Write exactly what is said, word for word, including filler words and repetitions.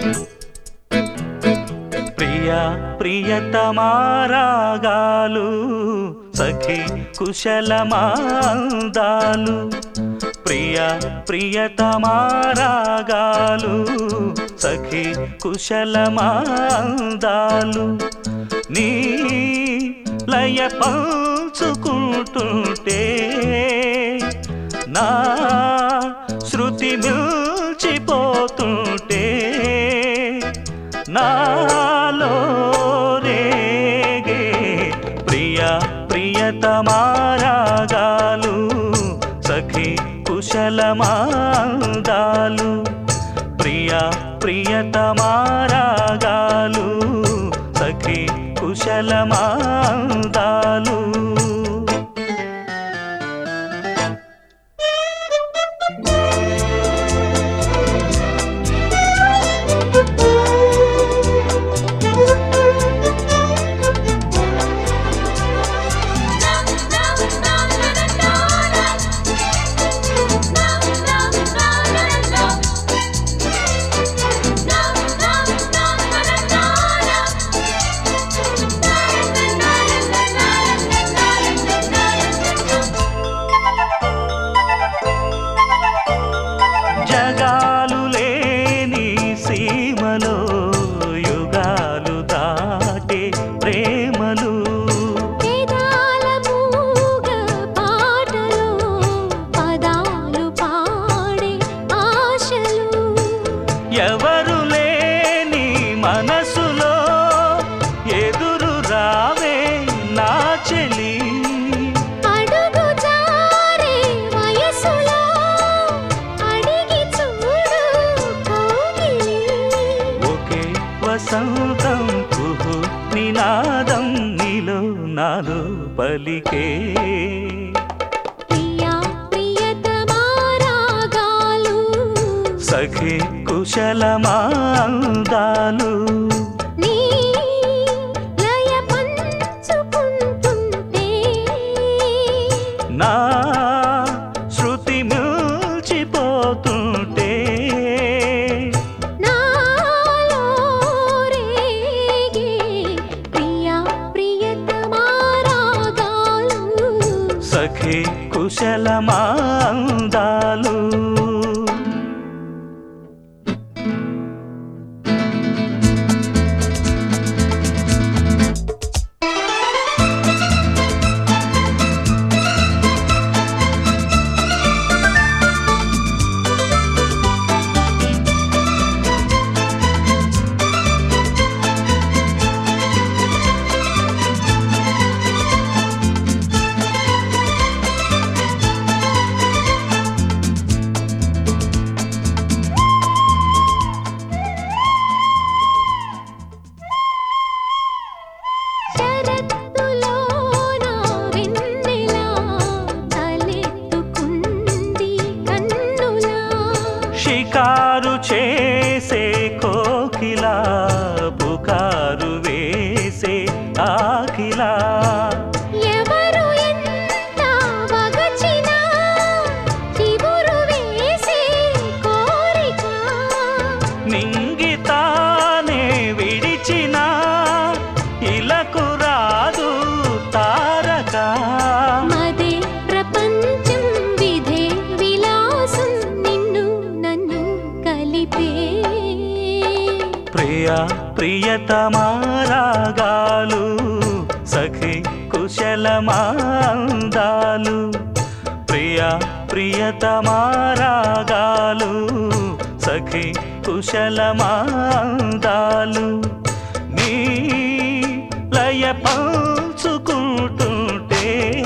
ప్రియా ప్రియతమారాగాలు సఖి కుశలమాందాలు ప్రియా ప్రియతమారాగాలు సఖి కుశలమాందాలు నీ లయ పంచుకుంటుంటే నా శృతి మిల్చిపోతుంటే నాలో రేగే ప్రియా ప్రియతమారాగాలు సఖి కుశలమాందాలు ప్రియా ప్రియతమారాగాలు సఖి కుశలమాందాలు జగాలు లేని సీమలో యుగాలు దాటే ప్రేమలు వేదాల మూగ పాటలో పదాలు పాడే ఆశలు ఎవరు లేని మనసులో ఎదురు రావే నా చెలి అడుగు జారే వయసులో అడిగి చూడు కౌగిలి ఒకే వసంతం కుహు నినాదం నీలో నాలో పలికే ప్రియా ప్రియతమారాగాలు సఖి కుశలమాందాలు నీ లయ పంచుకుంటుంటే నా శృతి మిల్చిపోతుంటే నాలో రేగే ప్రియా ప్రియతమారాగాలు సఖి కుశలమాందాలు శరత్తులోన వెన్నెలా తలెత్తుకుంది కన్నులా షికారు చేసే కోకిలా పుకారు వేసే ఆకిలా ఎవరు ఎంత వగచినా చిగురు వేసే కోరిక నింగితానే విడిచినా ఇలకు రాదు తారక మదే ప్రపంచం విధే విలాసం నిన్ను నన్ను కలిపే ప్రియా ప్రియతమారాగాలు సఖి కుశలమాందాలు ప్రియా ప్రియతమారాగాలు సఖి కుశలమాందాలు నీ లయ పంచుకుంటుంటే